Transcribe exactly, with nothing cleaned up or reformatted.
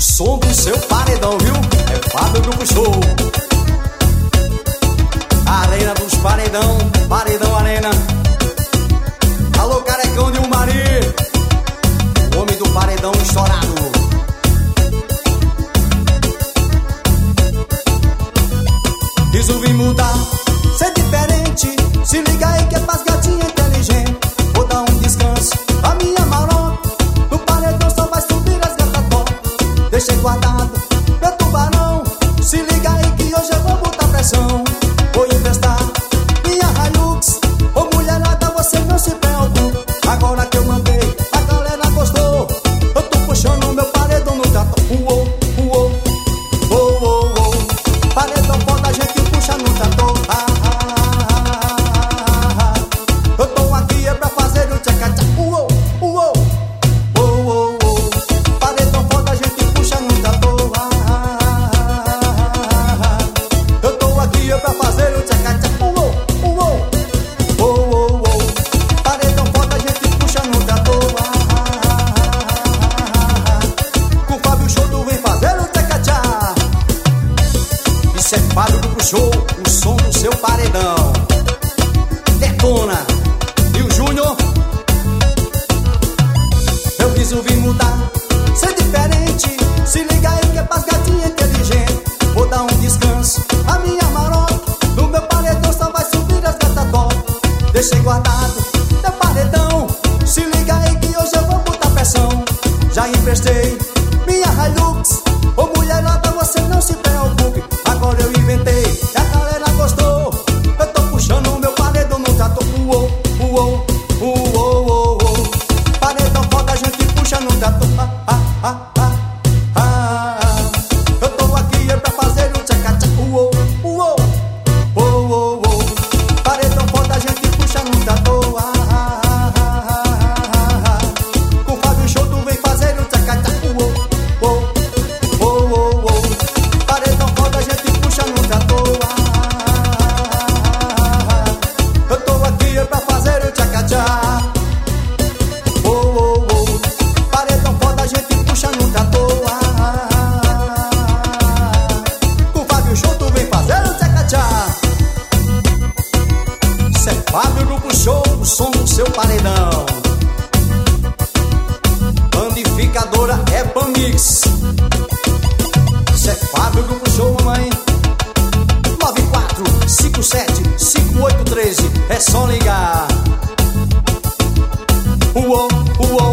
som do seu paredão, viu? É Fábio Grupo Show. Arena dos paredão, paredão arena. Alô, carecão de um Mari, o homem do paredão estourado. Resolvi mudar, ser diferente. Se liga aí que é pras gatinhas inteligentes. Vou dar um descanso a minha marota. No paredão só vai subir as gatas top. Deixei guardado meu tubarão. Se liga aí que hoje eu vou botar pressão. Vou emprestar minha Hilux. Ô mulherada, você não se preocupe. Agora que eu mandei, a galera gostou. Eu tô puxando meu paredão no trator. Uou, uou, uou, uou, uou. Paredão foda, a gente puxa no trator. Ah, ah, ah, ah. Eu tô aqui é pra fazer o tchaca-tchaca. Uou, uou, uou, uou, uou. Paredão foda, a gente puxa no trator. Ah, ah, ah. Eu tô aqui é pra fazer o tchaca-tchaca. Uou, uou, uou, uou, uou. Paredão foda, a gente puxa no trator. Ah, ah, ah. Com o Fábio Show tu vem fazer o tchaca-tchaca. Isso é Fábio Grupo Show, o som do seu paredão. Detona. E o Júnior? Eu resolvi mudar, ser diferente. Se liga aí que é pras gatinhas inteligentes. Vou dar um descanso a minha marota. No meu paredão só vai subir as gatas top. Deixei guardado meu paredão. Se liga aí que hoje eu vou botar pressão. Já emprestei minha Hilux. Ô mulherada, você não se preocupe. Agora eu inventei e a galera gostou. Eu tô puxando o meu paredão no trator. Uou, uou, uou, uou, uou. Paredão foda, a gente puxa no trator. Ah, ah, ah, ah, ah, ah. Eu tô aqui é pra fazer o tchaca-tchaca. Uou, uou, uou, uou, uou. Paredão foda, a gente puxa no trator. Ah, ah, ah, ah, ah, ah. Com o Fábio Show tu vem fazer o tchaca-tchaca. Uou, uou, uou, uou, uou. Paredão foda, a gente puxa no trator. Ah, ah, ah, ah. Eu tô aqui é pra fazer o tchaca-tchaca. Oh, oh, oh. Paredão foda, a gente puxa no trator. Ah, ah, ah. Com o Fábio Show tu vem fazer o tchaca-tchaca. Isso é Fábio Grupo Show, o som do seu paredão. Panificadora é Pamix. Isso é Fábio Grupo Show, mamãe. Nove quatro cinco sete cinco oito um três. É só ligar. Uou, uou.